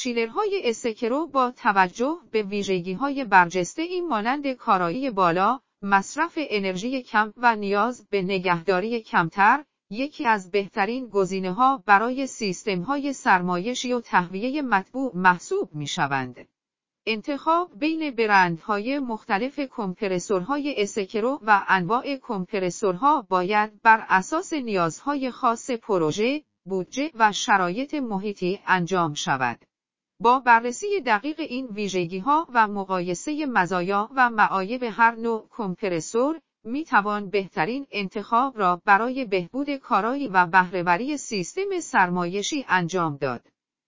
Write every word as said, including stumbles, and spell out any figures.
چیلرهای استکرو با توجه به ویژگی‌های برجسته این مانند کارایی بالا، مصرف انرژی کم و نیاز به نگهداری کمتر، یکی از بهترین گزینه‌ها برای سیستم‌های سرمایشی و تهویه مطبوع محسوب می‌شوند. انتخاب بین برندهای مختلف کمپرسورهای استکرو و انواع کمپرسورها باید بر اساس نیازهای خاص پروژه، بودجه و شرایط محیطی انجام شود. با بررسی دقیق این ویژگی‌ها و مقایسه مزایا و معایب هر نوع کمپرسور، می‌توان بهترین انتخاب را برای بهبود کارایی و بهره‌وری سیستم سرمایشی انجام داد.